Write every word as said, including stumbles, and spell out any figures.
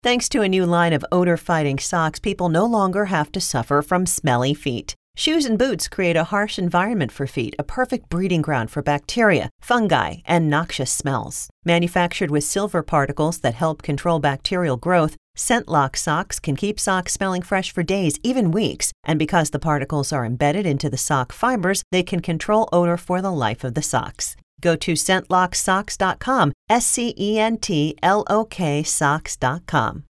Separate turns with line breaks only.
Thanks to a new line of odor-fighting socks, people no longer have to suffer from smelly feet. Shoes and boots create a harsh environment for feet, a perfect breeding ground for bacteria, fungi, and noxious smells. Manufactured with silver particles that help control bacterial growth, ScentLock socks can keep socks smelling fresh for days, even weeks. And because the particles are embedded into the sock fibers, they can control odor for the life of the socks. Go to scent lock socks dot com, S C E N T L O K socks dot com.